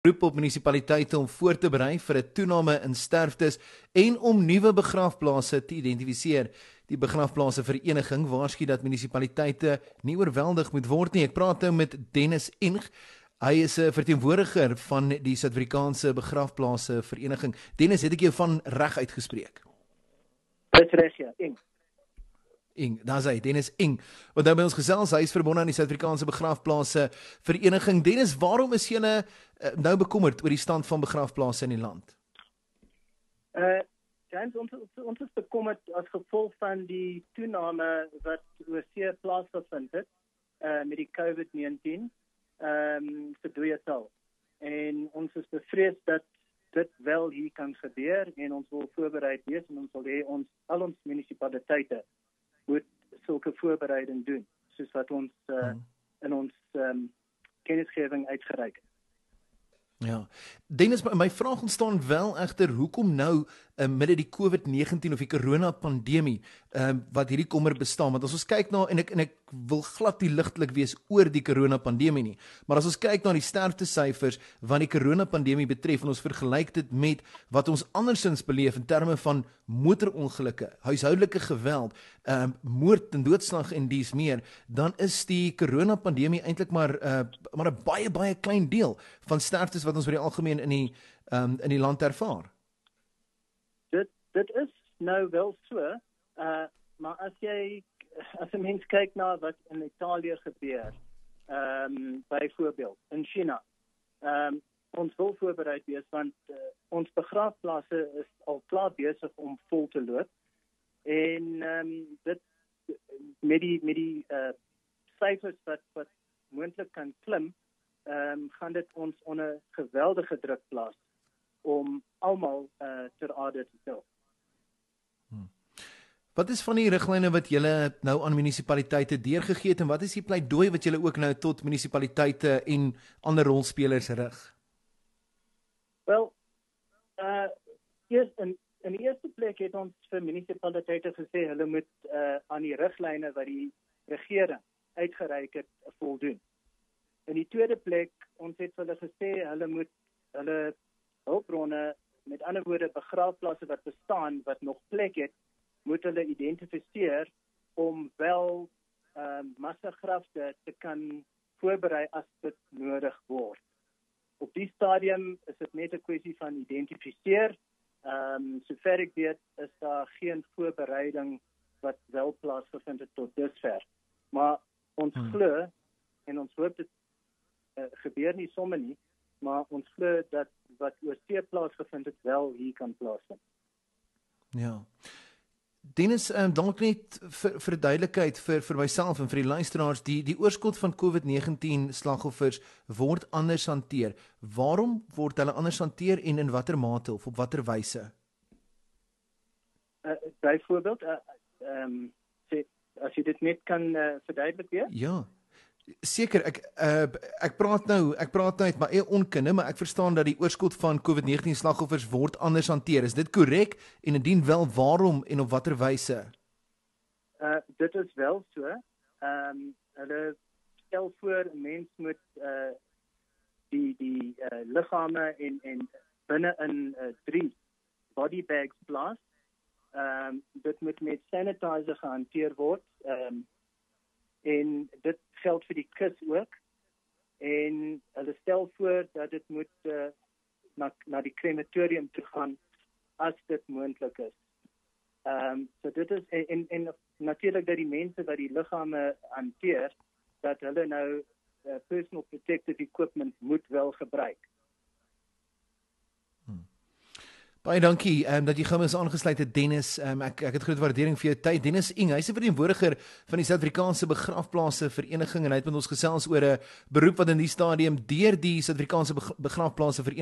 Roep op munisipaliteite om voor te berei vir 'n toename in sterftes en om nuwe begrafplase te identifiseer. Die begrafplase vereniging waarsku dat munisipaliteite nie oorweldig moet word nie. Ek praat nou met Dennis Ing. Hy is 'n verteenwoordiger van die Suid-Afrikaanse begrafplase vereniging. Dennis, het ek jou van reg uitgespreek? Dis reg, ja, Ing. Daar's hy, Dennis Ing. Wat nou by ons gesels, hy is verbonde aan die Suid-Afrikaanse begrafplase vereniging. Dennis, waarom is julle nou bekommerd oor die stand van begrafplase in die land? James, ons is bekommerd as gevolg van die toename wat oorsee plaasgevind het met die COVID-19 vir dooietal. En ons is bevrees dat dit wel hier kan gebeur en ons wil voorbereid wees en ons wil hê al ons munisipaliteite moet sulke voorbereiding doen, soos wat ons in ons kennisgewing uitgereik het. Ja. Dennis, my vraag ontstaan wel egter, hoekom nou midde die COVID-19 of die corona-pandemie wat hierdie kommer bestaan? Want as ons kyk na, en ek wil glad nie ligtelik wees oor die corona-pandemie nie, maar as ons kyk na die sterftesyfers wat die corona-pandemie betref en ons vergelyk dit met wat ons andersins beleef in terme van motorongelukke, huishoudelike geweld, moord en doodslag en dies meer, dan is die corona-pandemie eintlik maar 'n baie klein deel van sterftes wat ons vir die algemeen in die land ervaar. Dit is nou wel so, maar as 'n mens kyk na wat in Italië gebeur, byvoorbeeld in China, ons wil voorbereid wees want ons begrafplase is al klaar besig om vol te loop en dit met die syfers wat moontlik kan klim, gaan dit ons onder geweldige druk plaas om almal ter aarde te tel. Wat is van die riglyne wat julle nou aan munisipaliteite deurgegee het en wat is die pleidooi wat julle ook nou tot munisipaliteite en ander rolspelers rig? Wel, in die eerste plek het ons vir munisipaliteite gesê hulle moet aan die riglyne wat die regering uitgereik het voldoen. In die tweede plek, ons het vir hulle gesê hulle moet hulle hulpbronne, met ander woorde begrafplase wat bestaan, wat nog plek het, moet hulle identifiseer om wel massagrafte te kan voorberei as dit nodig word. Op die stadium is dit net 'n kwessie van identifiseer. Sover ek weet, is daar geen voorbereiding wat wel plaasgevind het tot dusver. Maar ons glo, en ons hoop dit gebeur nie sommer nie, maar ons glo dat wat oorsee plaasgevind het wel hier kan plaasvind. Ja. Dennis, dalk net vir duidelikheid vir myself en vir die luisteraars, die oorskot van COVID-19 slagoffers word anders hanteer. Waarom word hulle anders hanteer en in watter mate of op watter wyse? Byvoorbeeld, as jy dit net kan verduidelik weer? Ja. Seker, ek praat nou uit my eie onkunde, maar ek verstaan dat die oorskot van COVID-19 slagoffers word anders hanteer. Is dit korrek? En indien wel, waarom en op watter wyse? Dit is wel so. Hulle stel voor, 'n mens moet die liggame en binne in 3 body bags plaas. Dit moet met sanitizer gehanteer word. En dit geld vir die kus ook. En hulle stel voor dat dit moet na die krematorium toe gaan as dit moontlik is. So dit is en natuurlik dat die mense wat die liggame hanteer, dat hulle nou personal protective equipment moet wel gebruik. Baie dankie dat jy gou eens aangesluit het, Dennis. Ek het groot waardering vir jou tyd. Dennis Ing, hy is 'n verteenwoordiger van die Suid-Afrikaanse begrafplase vereniging en hy het met ons gesels oor 'n beroep wat in die stadium deur die Suid-Afrikaanse begrafplase vereniging